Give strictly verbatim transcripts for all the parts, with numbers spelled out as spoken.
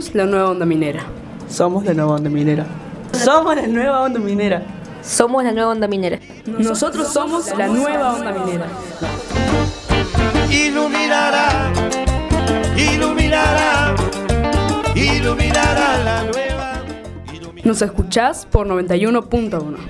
Somos la nueva onda minera. Somos la nueva onda minera. Somos la nueva onda minera. Somos la nueva onda minera. Nosotros somos la nueva onda minera. Iluminará, iluminará, iluminará la nueva. Iluminará. Nos escuchás por noventa y uno punto uno.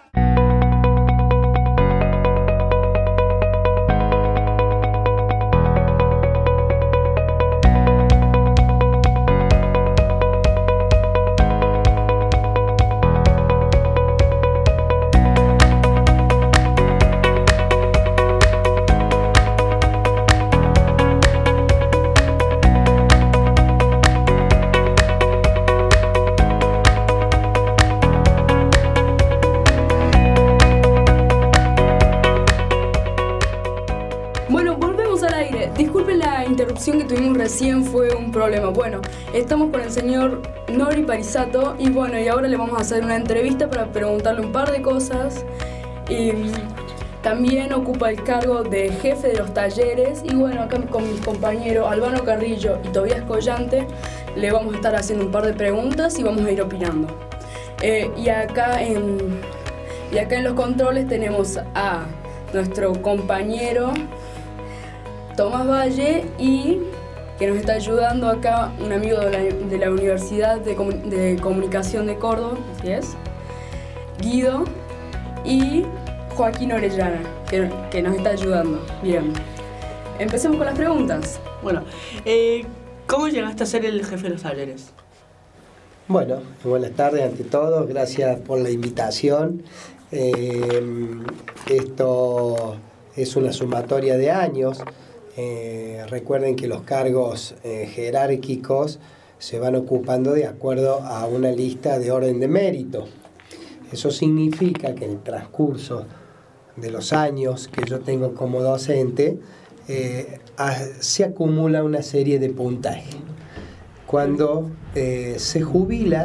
Que tuvimos recién fue un problema. Bueno, estamos con el señor Nori Parisato y bueno, y ahora le vamos a hacer una entrevista para preguntarle un par de cosas. Y también ocupa el cargo de jefe de los talleres y bueno, acá con mis compañeros Albano Carrillo y Tobías Collante le vamos a estar haciendo un par de preguntas y vamos a ir opinando. Eh, y acá en y acá en los controles tenemos a nuestro compañero Tomás Valle y que nos está ayudando acá un amigo de la, de la Universidad de, Comun- de Comunicación de Córdoba, así es, Guido, y Joaquín Orellana, que, que nos está ayudando. Bien, empecemos con las preguntas. Bueno, eh, ¿cómo llegaste a ser el jefe de los talleres? Bueno, buenas tardes ante todo, gracias por la invitación. Eh, esto es una sumatoria de años. Eh, recuerden que los cargos eh, jerárquicos se van ocupando de acuerdo a una lista de orden de mérito. Eso significa que en el transcurso de los años que yo tengo como docente eh, a, se acumula una serie de puntajes. Cuando eh, se jubila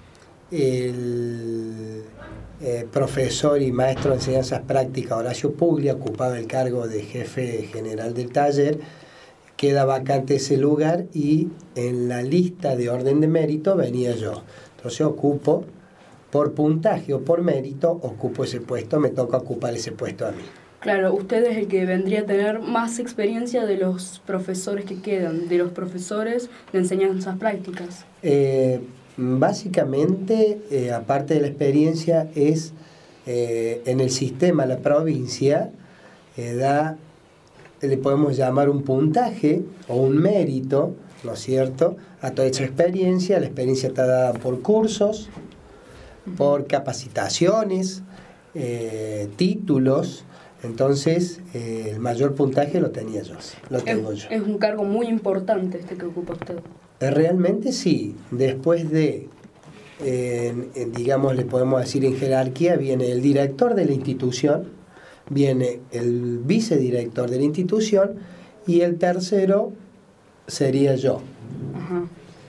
el Eh, profesor y maestro de enseñanzas prácticas Horacio Puglia, ocupaba el cargo de jefe general del taller, queda vacante ese lugar y en la lista de orden de mérito venía yo. Entonces ocupo, por puntaje o por mérito, ocupo ese puesto, me toca ocupar ese puesto a mí. Claro, usted es el que vendría a tener más experiencia de los profesores que quedan, de los profesores de enseñanzas prácticas. Eh, Básicamente, eh, aparte de la experiencia, es eh, en el sistema, la provincia eh, da, le podemos llamar un puntaje o un mérito, ¿no es cierto?, a toda esa experiencia. La experiencia está dada por cursos, por capacitaciones, eh, títulos. Entonces, eh, el mayor puntaje lo tenía yo, lo tengo es, yo. Es un cargo muy importante este que ocupa usted. Realmente sí, después de, eh, digamos, le podemos decir en jerarquía, viene el director de la institución, viene el vicedirector de la institución y el tercero sería yo, Ajá.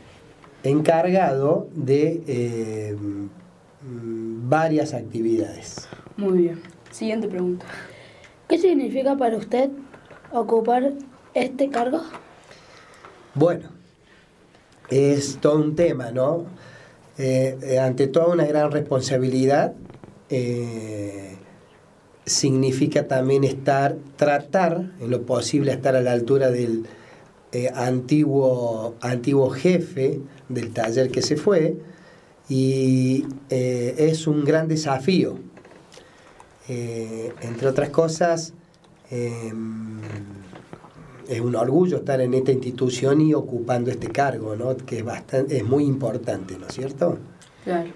encargado de eh, varias actividades. Muy bien. Siguiente pregunta. ¿Qué significa para usted ocupar este cargo? Bueno, es todo un tema, ¿no? Eh, eh, ante todo una gran responsabilidad, eh, significa también estar, tratar en lo posible estar a la altura del eh, antiguo, antiguo jefe del taller que se fue y eh, es un gran desafío. Eh, entre otras cosas, eh, es un orgullo estar en esta institución y ocupando este cargo, ¿no? Que es bastante, es muy importante, ¿no es cierto? Claro.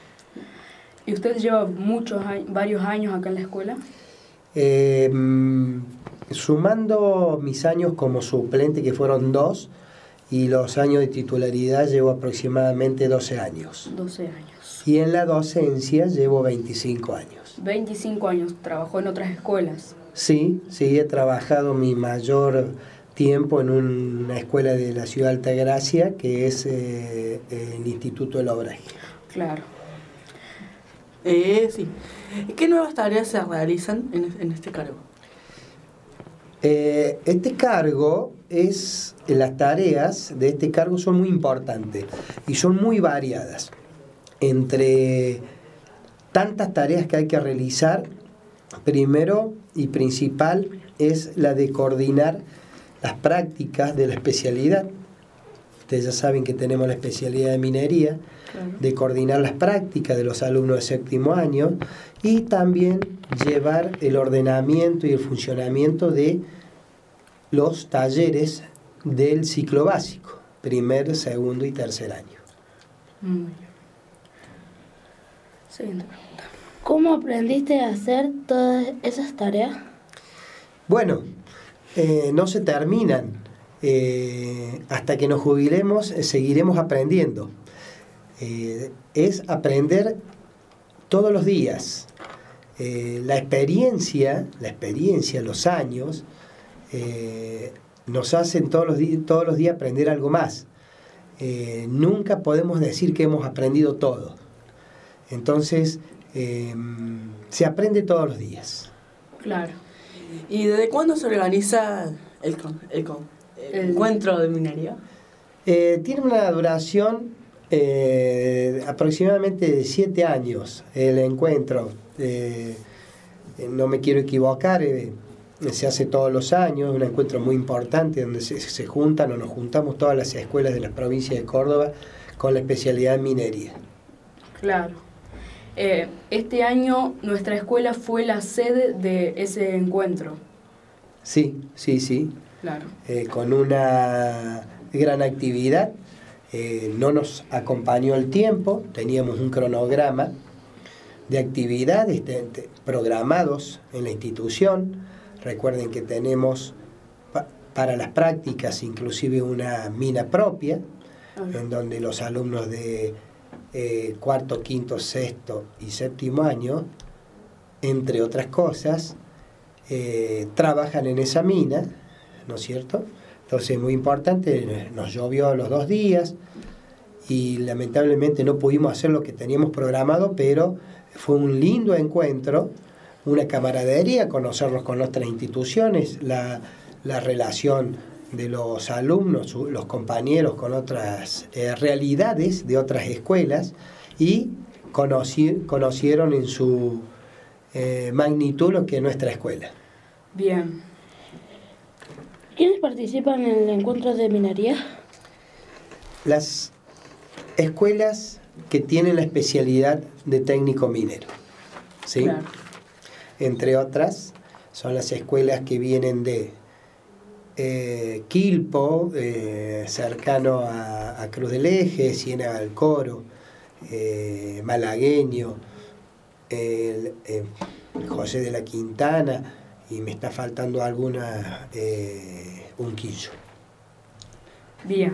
¿Y usted lleva muchos años, varios años acá en la escuela? Eh, sumando mis años como suplente, que fueron dos, y los años de titularidad llevo aproximadamente doce años. doce años. Y en la docencia llevo veinticinco años. veinticinco años. ¿Trabajó en otras escuelas? Sí, sí, he trabajado mi mayor tiempo en una escuela de la ciudad de Altagracia, que es eh, el Instituto del Obraje. Claro. Eh, sí. ¿Qué nuevas tareas se realizan en, en este cargo? Eh, este cargo es, las tareas de este cargo son muy importantes y son muy variadas. Entre tantas tareas que hay que realizar, primero y principal es la de coordinar las prácticas de la especialidad. Ustedes ya saben que tenemos la especialidad de minería, claro. De coordinar las prácticas de los alumnos de séptimo año y también llevar el ordenamiento y el funcionamiento de los talleres del ciclo básico, primer, segundo y tercer año. Muy bien. Siguiente pregunta. ¿Cómo aprendiste a hacer todas esas tareas? Bueno, eh, no se terminan. Eh, hasta que nos jubilemos, eh, seguiremos aprendiendo. Eh, es aprender todos los días. Eh, la experiencia, la experiencia, los años, eh, nos hacen todos los, di- todos los días aprender algo más. Eh, nunca podemos decir que hemos aprendido todo. Entonces, eh, se aprende todos los días. Claro. ¿Y desde cuándo se organiza el, con- el, con- el El- encuentro de minería? Eh, tiene una duración eh, aproximadamente de siete años el encuentro. Eh, eh, no me quiero equivocar, eh, se hace todos los años, un encuentro muy importante donde se, se juntan o nos juntamos todas las escuelas de la provincia de Córdoba con la especialidad en minería. Claro. Eh, este año nuestra escuela fue la sede de ese encuentro. Sí, sí, sí. Claro. Eh, con una gran actividad. Eh, no nos acompañó el tiempo, teníamos un cronograma de actividades de, de, programados en la institución. Recuerden que tenemos pa, para las prácticas inclusive una mina propia, uh-huh. en donde los alumnos de eh, cuarto, quinto, sexto y séptimo año, entre otras cosas, eh, trabajan en esa mina, ¿no es cierto? Entonces, muy importante, nos llovió los dos días y lamentablemente no pudimos hacer lo que teníamos programado, pero fue un lindo encuentro, una camaradería, conocernos con otras instituciones, la, la relación de los alumnos, los compañeros con otras eh, realidades de otras escuelas y conocí, conocieron en su eh, magnitud lo que es nuestra escuela. Bien. ¿Quiénes participan en el encuentro de minería? Las escuelas que tienen la especialidad de técnico minero, ¿sí? Claro. Entre otras, son las escuelas que vienen de eh, Quilpo, eh, cercano a, a Cruz del Eje, Ciénaga del Coro, eh, Malagueño, el, eh, José de la Quintana, y me está faltando alguna, eh, un quillo. Bien.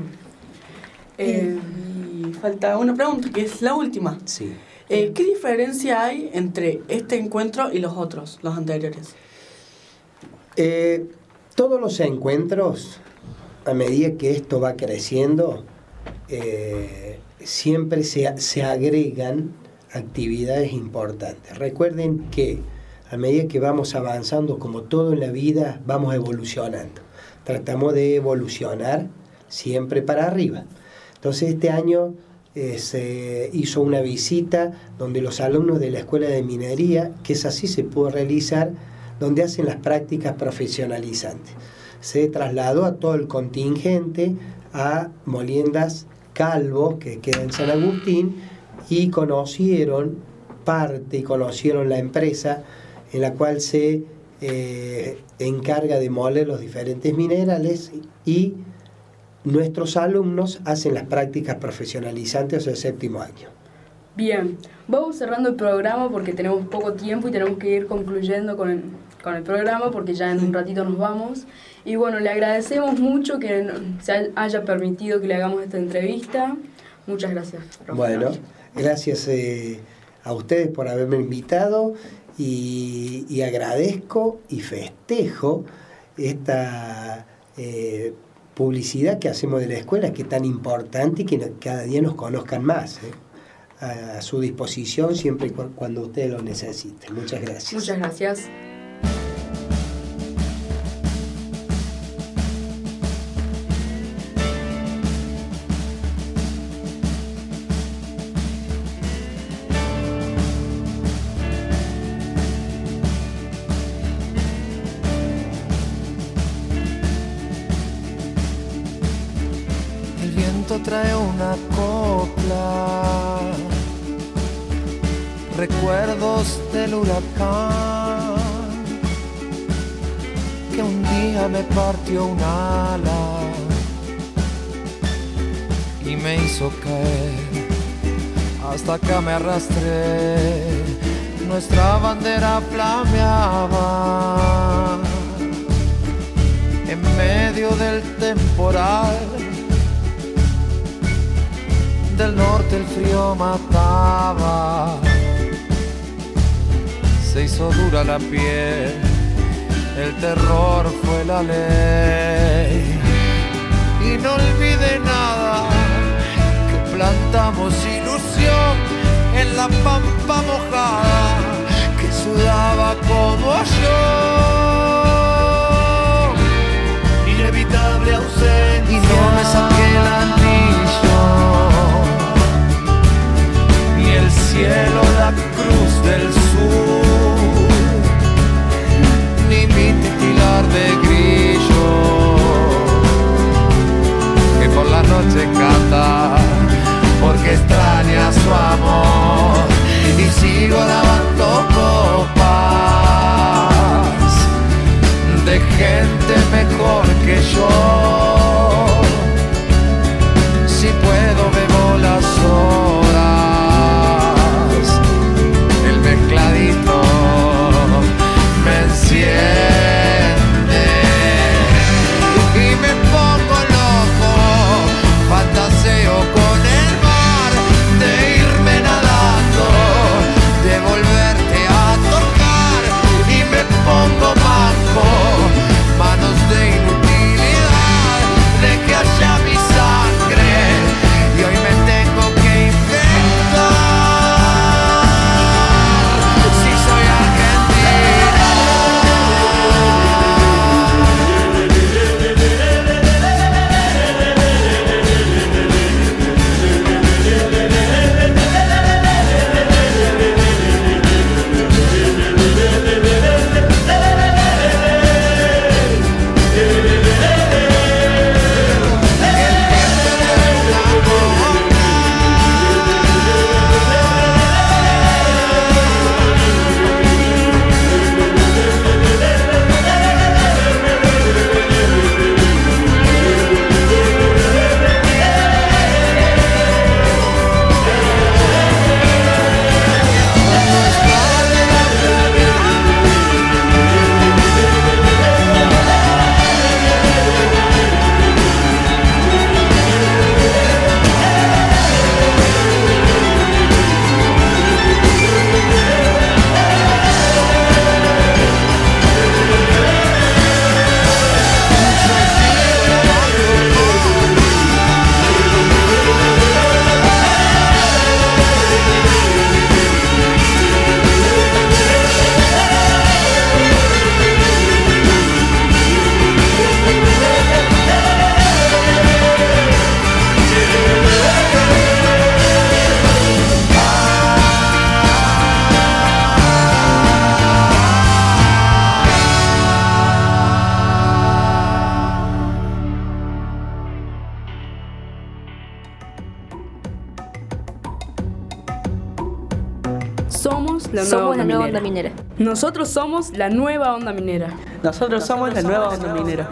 Eh, Y falta una pregunta, que es la última. Sí. Eh, ¿Qué diferencia hay entre este encuentro y los otros, los anteriores? Eh, todos los encuentros, a medida que esto va creciendo, eh, siempre se, se agregan actividades importantes. Recuerden que a medida que vamos avanzando, como todo en la vida, vamos evolucionando. Tratamos de evolucionar siempre para arriba. Entonces este año eh, se hizo una visita donde los alumnos de la Escuela de Minería, que es así se pudo realizar, donde hacen las prácticas profesionalizantes. Se trasladó a todo el contingente a Moliendas Calvo, que queda en San Agustín, y conocieron parte, y conocieron la empresa en la cual se eh, encarga de moler los diferentes minerales, y nuestros alumnos hacen las prácticas profesionalizantes del séptimo año. bien. Vamos cerrando el programa porque tenemos poco tiempo y tenemos que ir concluyendo con el, con el programa porque ya en un ratito nos vamos. Y bueno, le agradecemos mucho que se haya permitido que le hagamos esta entrevista. Muchas gracias, profe. Bueno, gracias eh, a ustedes por haberme invitado. Y, y agradezco y festejo esta eh, publicidad que hacemos de la escuela, que es tan importante y que no, cada día nos conozcan más. ¿eh? A, a su disposición siempre y cu- cuando ustedes lo necesiten. Muchas gracias. Muchas gracias. recuerdos del huracán que un día me partió un ala y me hizo caer. Hasta acá me arrastré, nuestra bandera flameaba en medio del temporal. Del norte el frío mataba, se hizo dura la piel, el terror fue la ley. Y no olvidé nada, que plantamos ilusión en la pampa mojada, que sudaba como yo. Inevitable ausencia. Y no me saqué el anillo, ni el cielo, la cruz del sur, ni mi titilar de grillo, que por la noche canta porque extraña su amor. Y sigo lavando copas de gente mejor que yo. Si puedo bebo las horas, el mezcladito me enciende y me pongo loco, fantaseo con el mar, de irme nadando, de volverte a tocar, y me pongo manco, manos de inutilidad, de que haya mi sangre, y hoy me tengo que inventar si soy argentina. Somos la nueva, Somos onda, la nueva minera. onda minera. Nosotros somos la nueva onda minera. Nosotros somos la nueva onda minera.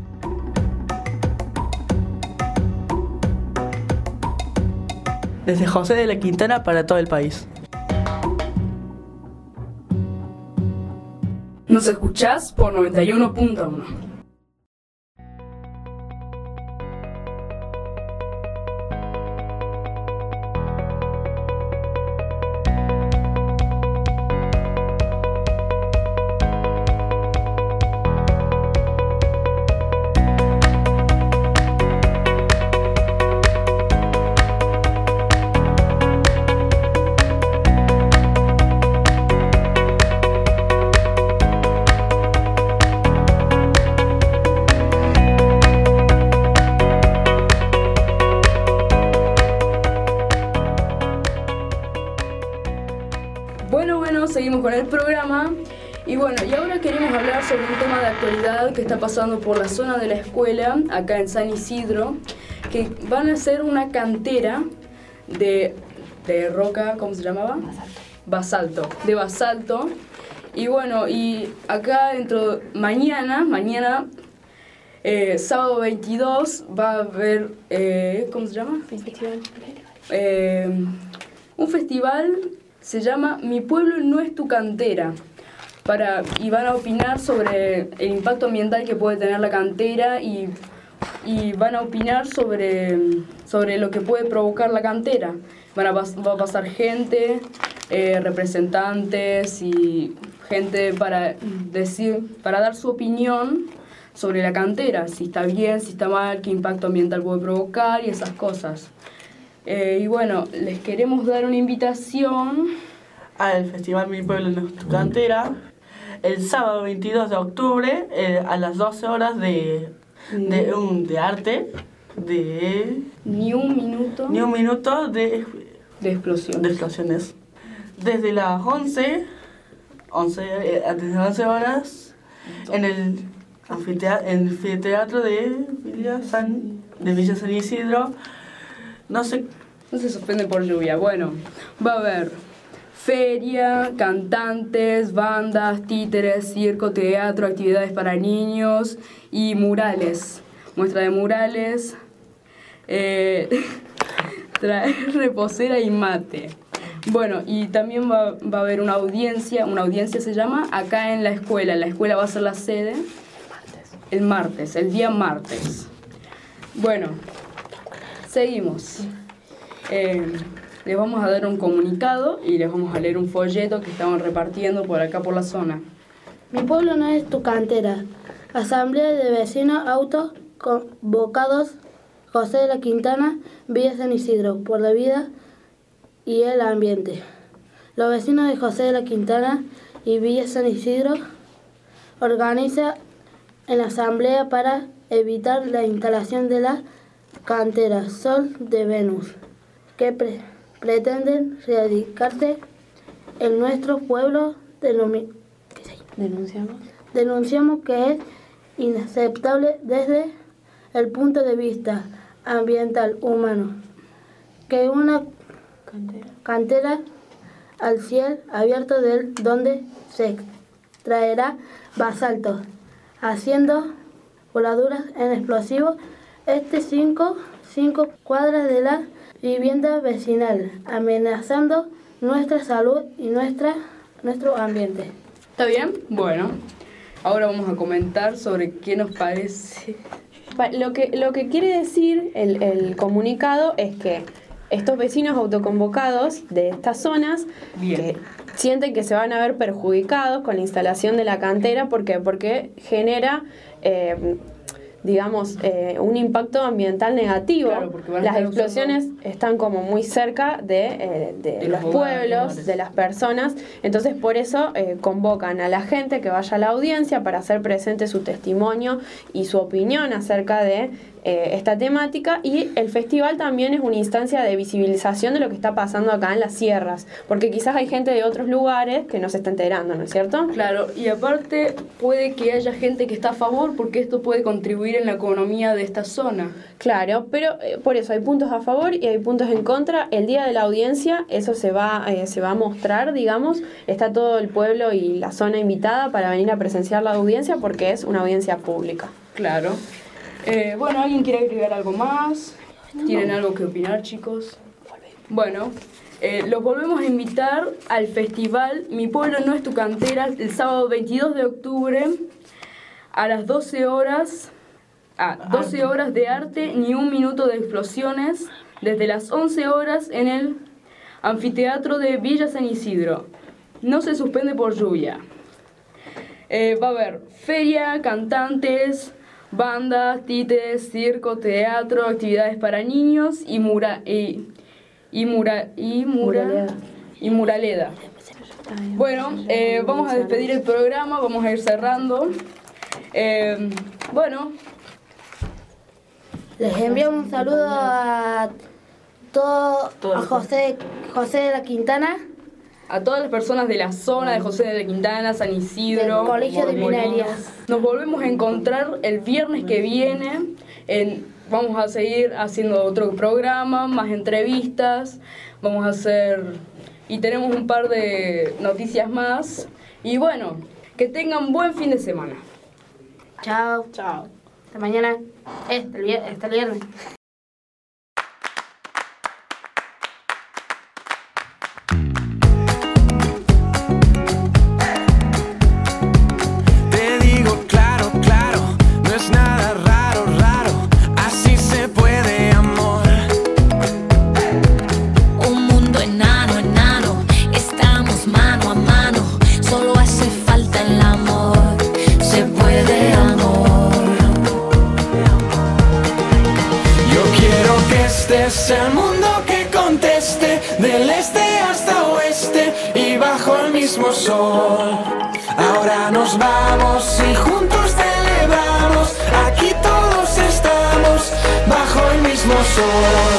Desde José de la Quintana para todo el país. Nos escuchás por noventa y uno punto uno. Seguimos con el programa y bueno, y ahora queremos hablar sobre un tema de actualidad que está pasando por la zona de la escuela, acá en San Isidro, que van a hacer una cantera de, de roca, ¿cómo se llamaba? Basalto. basalto, de basalto. Y bueno, y acá dentro, mañana, mañana, eh, sábado veintidós, va a haber, eh, ¿cómo se llama? Festival. Eh, un festival, se llama Mi Pueblo No Es Tu Cantera. Para, y van a opinar sobre el impacto ambiental que puede tener la cantera y, y van a opinar sobre, sobre lo que puede provocar la cantera. Van a, va a pasar gente, eh, representantes y gente para decir, para dar su opinión sobre la cantera, si está bien, si está mal, qué impacto ambiental puede provocar y esas cosas. Eh, y bueno, les queremos dar una invitación al Festival Mi Pueblo No Es Tu Cantera, el sábado veintidós de octubre, eh, a las doce horas de, de, un, de arte, de... Ni un minuto. Ni un minuto de, de explosiones. De explosiones. Desde las once, once eh, desde las once horas, en el anfiteatro, en el anfiteatro de Villa San, de Villa San Isidro. No sé... No se suspende por lluvia. Bueno, va a haber feria, cantantes, bandas, títeres, circo, teatro, actividades para niños y murales. Muestra de murales, eh, traer reposera y mate. Bueno, y también va, va a haber una audiencia, una audiencia se llama, acá en la escuela. La escuela va a ser la sede el martes, el día martes. Bueno, seguimos. Eh, les vamos a dar un comunicado y les vamos a leer un folleto que estaban repartiendo por acá por la zona. Mi pueblo no es tu cantera. Asamblea de vecinos autoconvocados José de la Quintana, Villa San Isidro, por la vida y el ambiente. Los vecinos de José de la Quintana y Villa San Isidro organizan en la asamblea para evitar la instalación de la cantera Sol de Venus, que pre- pretenden radicarse en nuestro pueblo. Denomi- Denunciamos. Denunciamos que es inaceptable desde el punto de vista ambiental humano que una Cantera. cantera al cielo abierto del donde se extraerá basalto, haciendo voladuras en explosivos este cinco, cinco cuadras de la vivienda vecinal, amenazando nuestra salud y nuestra, nuestro ambiente. ¿Está bien? Bueno, ahora vamos a comentar sobre qué nos parece. Pa- Lo que, lo que quiere decir el, el comunicado es que estos vecinos autoconvocados de estas zonas Bien. que sienten que se van a ver perjudicados con la instalación de la cantera, ¿por qué? Porque genera, eh, digamos, eh, un impacto ambiental negativo. Claro, porque van a Las estar explosiones están como muy cerca de, eh, de, De los los hogares, pueblos, lugares. de las personas, entonces por eso eh, convocan a la gente que vaya a la audiencia para hacer presente su testimonio y su opinión acerca de eh, esta temática, y el festival también es una instancia de visibilización de lo que está pasando acá en las sierras, porque quizás hay gente de otros lugares que no se está enterando, ¿no es cierto? Claro, y aparte puede que haya gente que está a favor porque esto puede contribuir en la economía de esta zona. Claro, pero eh, por eso hay puntos a favor y hay puntos en contra. El día de la audiencia eso se va, eh, se va a mostrar, digamos. Está todo el pueblo y la zona invitada para venir a presenciar la audiencia porque es una audiencia pública. Claro. Eh, bueno, ¿alguien quiere agregar algo más? ¿Tienen algo que opinar, chicos? Bueno, eh, los volvemos a invitar al festival Mi Pueblo No Es Tu Cantera el sábado veintidós de octubre a las doce horas. Ah, doce horas de arte, ni un minuto de explosiones, desde las once horas en el anfiteatro de Villa San Isidro. No se suspende por lluvia. Eh, va a haber feria, cantantes, bandas, títeres, circo, teatro, actividades para niños y mura y, y mura y mura Muraleda. y muraleda. Bueno, eh, vamos a despedir el programa, vamos a ir cerrando. Eh, bueno. Les enviamos un saludo a todo a José, José de la Quintana, A todas las personas de la zona de José de la Quintana, San Isidro, del Colegio de Molinos. Minerías. Nos volvemos a encontrar el viernes que viene. En, vamos a seguir haciendo otro programa, más entrevistas. Vamos a hacer y tenemos un par de noticias más. Y bueno, que tengan buen fin de semana. Chao. Chao. Hasta mañana. Eh, hasta el vier- hasta el viernes. Te digo claro, claro, no es nada raro, raro, así se puede, amor. Un mundo enano, enano, estamos mano a mano, solo hace falta el amor, se puede, amor. Yo quiero que este sea el mundo que conteste, del este hasta oeste y bajo el mismo sol. Ahora nos vamos y juntos celebramos, aquí todos estamos bajo el mismo sol.